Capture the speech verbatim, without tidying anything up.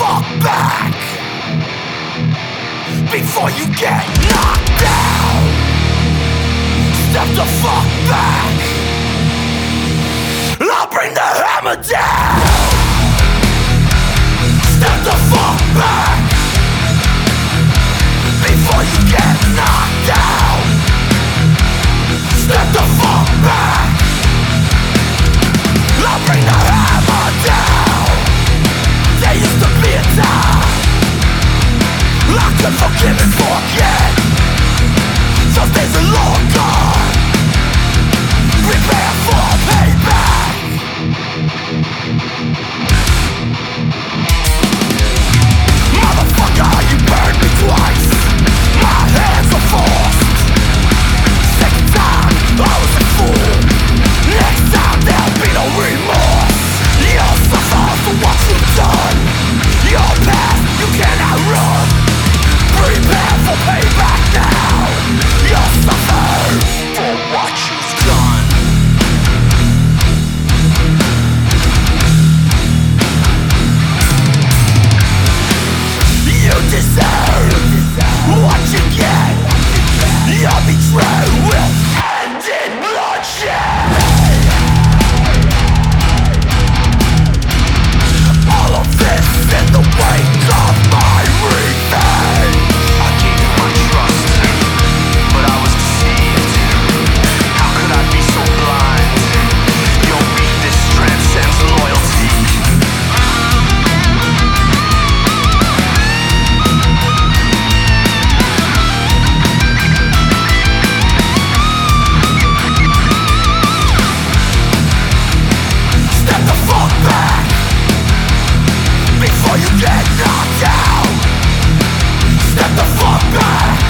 fuck back before you get knocked down. Step the fuck back. I'll bring the hammer down. Step the fuck back before you get knocked down. Step the fuck back. I'll bring the hammer down. There used to be a time I could forgive and forget. Those days are long gone. Prepare for payback. Motherfucker, you burned me twice. My hands are forced. Second time, I was a fool. Next time, there'll be no remorse. You'll suffer for what you've done. Your path, you cannot run. Prepare for payback now. You'll suffer for what you've done. You deserve what you get. Your betrayal will end in bloodshed. All of this in the wake of my revenge. I gave you my trust, but I was deceived. How could I be so blind? Your weakness transcends loyalty. Step the fuck back before you get knocked down. Step the fuck back.